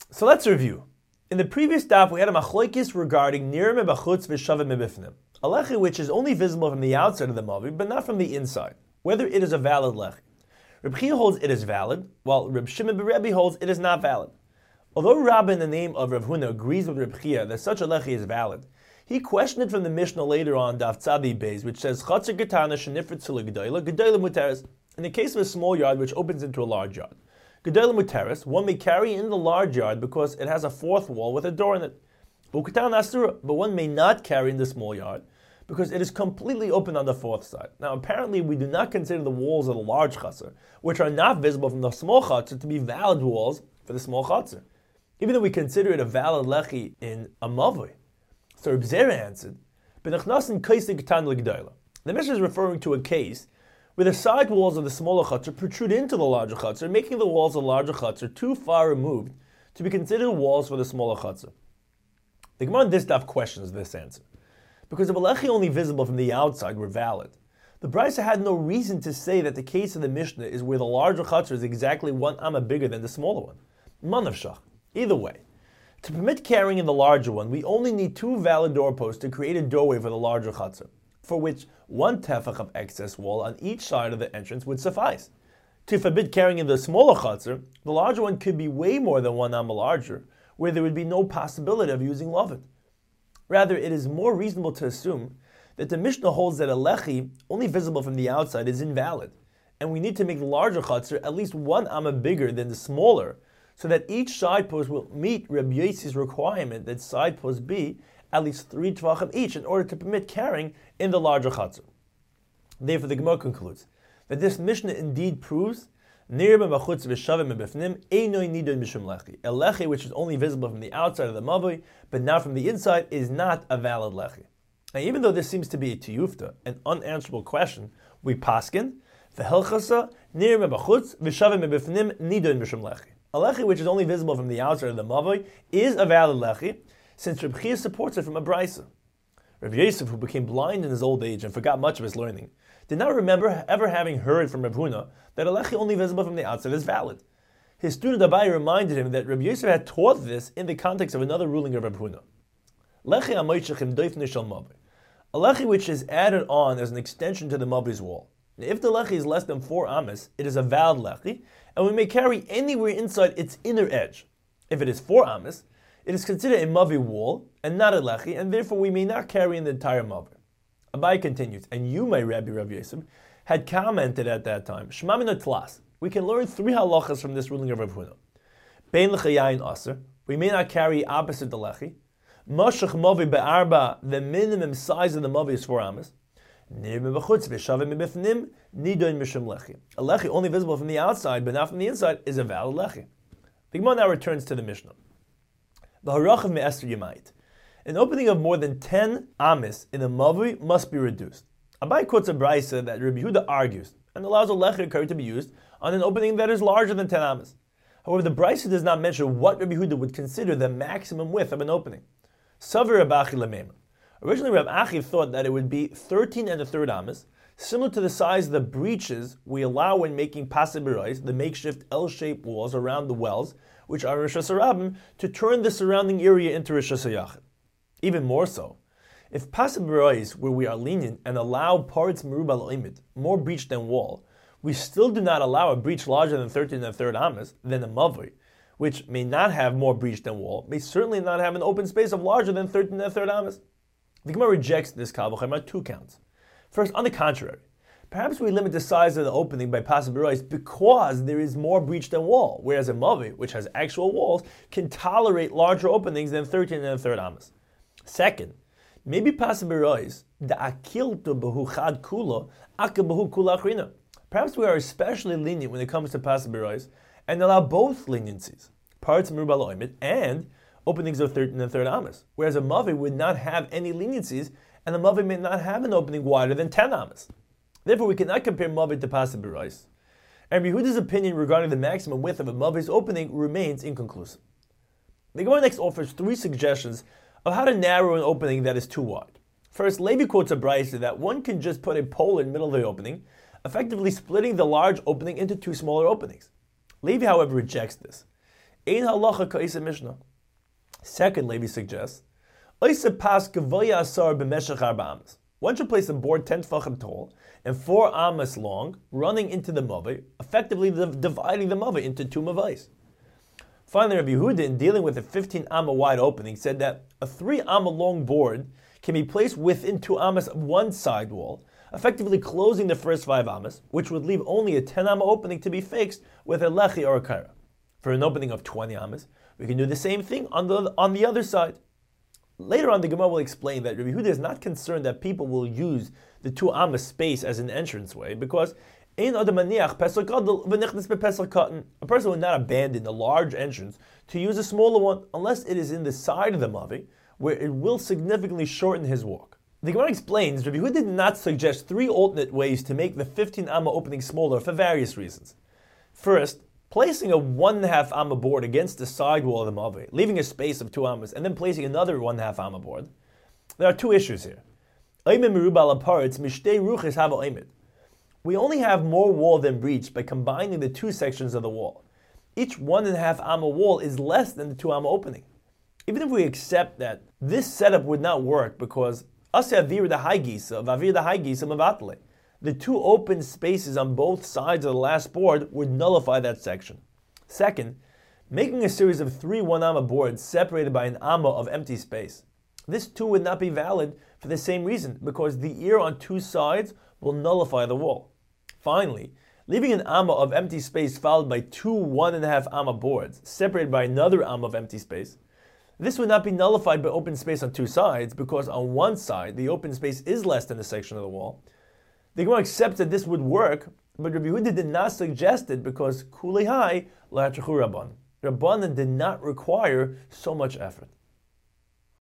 So let's review. In the previous daf, we had a machlokes regarding nir mebachutz v'shaveh mebifnim, a lechi which is only visible from the outside of the mavi, but not from the inside, whether it is a valid lechi. Reb Chia holds it is valid, while Reb Shimon ben Rebbe holds it is not valid. Although Rabbi in the name of Rav Huna agrees with Reb Chia that such a lechi is valid, he questioned it from the Mishnah later on, Daf Tzadi Beis, which says Chatzer Ketana shenifrit tzula gedola muteres. In the case of a small yard which opens into a large yard, gedola muteres, one may carry in the large yard because it has a fourth wall with a door in it. But one may not carry in the small yard because it is completely open on the fourth side. Now, apparently, we do not consider the walls of the large chatzar, which are not visible from the small chatzar, to be valid walls for the small chatzar, even though we consider it a valid lechi in a mavoi. So Reb Zera answered, the Mishnah is referring to a case where the side walls of the smaller chatzar protrude into the larger chatzar, making the walls of the larger chatzar too far removed to be considered walls for the smaller chatzar. The Gemara in this daf questions this answer. Because if a lechi only visible from the outside were valid, the Brisa had no reason to say that the case of the Mishnah is where the larger chatzar is exactly one amma bigger than the smaller one. Manavshach. Either way, to permit carrying in the larger one, we only need two valid doorposts to create a doorway for the larger chatzar, for which one tefach of excess wall on each side of the entrance would suffice. To forbid carrying in the smaller chatzar, the larger one could be way more than one amma larger, where there would be no possibility of using lovin. Rather, it is more reasonable to assume that the Mishnah holds that a lechi, only visible from the outside, is invalid, and we need to make the larger chatzar at least one amma bigger than the smaller, so that each side post will meet Reb Yossi's requirement that side posts be at least 3 tvachim each in order to permit carrying in the larger chatzar. Therefore, the Gemara concludes that this Mishnah indeed proves a lechi which is only visible from the outside of the mavoi, but not from the inside, is not a valid lechi. And even though this seems to be a tiyufta, an unanswerable question, we paskin v'helchasa nir mebachutz v'shaveh mebifnim nidon mishum lechi. A lechi which is only visible from the outside of the mavoi is a valid lechi, since Reb Chia supports it from a brisa. Reb Yosef, who became blind in his old age and forgot much of his learning, did not remember ever having heard from Reb Huna that a lechi only visible from the outside is valid. His student Abai reminded him that Reb Yosef had taught this in the context of another ruling of Reb Huna. Lechi amoichachim doifnei shel mavoi. A lechi which is added on as an extension to the mavri's wall. If the lechi is less than 4 amas, it is a valid lechi, and we may carry anywhere inside its inner edge. If it is 4 amas, it is considered a mavi wall and not a lechi, and therefore we may not carry in the entire mavi. Abai continues, and you, my Rabbi Rav Yosef, had commented at that time, Shema min tlas. We can learn 3 halachas from this ruling of Rav Huna. Bein lechayayin aser, we may not carry opposite the lechi. Mashach mavi be'arba, the minimum size of the mavi is 4 amas. A lechi only visible from the outside, but not from the inside, is a valid lechi. The Gemara now returns to the Mishnah. An opening of more than 10 amis in a mavi must be reduced. Abai quotes a brisa that Rabbi Yehuda argues and allows a lechi to be used on an opening that is larger than 10 amis. However, the brisa does not mention what Rabbi Yehuda would consider the maximum width of an opening. Savir Abachi Lamema. Originally, Rav Achi thought that it would be 13 1/3 amas, similar to the size of the breaches we allow when making pasei berois, the makeshift L-shaped walls around the wells, which are Rishas Harabim, to turn the surrounding area into Rishas Hayachid. Even more so, if pasei berois, where we are lenient and allow parts merubah l'imid, more breach than wall, we still do not allow a breach larger than 13 1/3 amas, than a mavri, which may not have more breach than wall, may certainly not have an open space of larger than 13 1/3 amas. The Gemara rejects this kal v'chomer on 2 counts. First, on the contrary, perhaps we limit the size of the opening by pasei berois because there is more breach than wall, whereas a mavi, which has actual walls, can tolerate larger openings than 13 1/3 amas. Second, maybe pasei berois the akilto behu chad kula aka behu kula achrina. Perhaps we are especially lenient when it comes to pasei berois and allow both leniencies, parts merubah l'oimid and openings of 13 1/3 amas, whereas a mavi would not have any leniencies, and a mavi may not have an opening wider than 10 amas. Therefore, we cannot compare mavi to pasei berois. And Yehuda's opinion regarding the maximum width of a mavi's opening remains inconclusive. The Gemara next offers 3 suggestions of how to narrow an opening that is too wide. First, Levi quotes a brisa that one can just put a pole in the middle of the opening, effectively splitting the large opening into 2 smaller openings. Levi, however, rejects this. Ein halacha ka'isa Mishnah. Secondly, we suggest, Oisa pas gavoya asar b'meshech arba amas. One should place a board 10 tefachim tall and 4 amas long, running into the mavai, effectively dividing the mavai into 2 mavais. Finally, Rabbi Yehuda, in dealing with a 15 amma wide opening, said that a 3 amma long board can be placed within 2 amas of one side wall, effectively closing the first 5 amas, which would leave only a 10 amma opening to be fixed with a lechi or a kaira. For an opening of 20 amas, we can do the same thing on the other side. Later on, the Gemara will explain that Rabbi Yehuda is not concerned that people will use the 2 amas space as an entranceway, because a person would not abandon a large entrance to use a smaller one unless it is in the side of the mavi, where it will significantly shorten his walk. The Gemara explains Rabbi Yehuda did not suggest 3 alternate ways to make the 15 amma opening smaller for various reasons. First, placing a 1.5 amma board against the side wall of the mavi, leaving a space of 2 ammas, and then placing another 1.5 amma board. There are 2 issues here. We only have more wall than breach by combining the 2 sections of the wall. Each 1.5 amma wall is less than the 2 amma opening. Even if we accept that this setup would not work because the 2 open spaces on both sides of the last board would nullify that section. Second, making a series of 3 1 amma boards separated by an amma of empty space. This too would not be valid for the same reason, because the ear on 2 sides will nullify the wall. Finally, leaving an amma of empty space followed by 2 1.5 amma boards separated by another amma of empty space. This would not be nullified by open space on 2 sides, because on one side the open space is less than a section of the wall. The Gemara accepts that this would work, but Rabbi Yehuda did not suggest it because Kulei Hai La Rabban. Rabbanan did not require so much effort.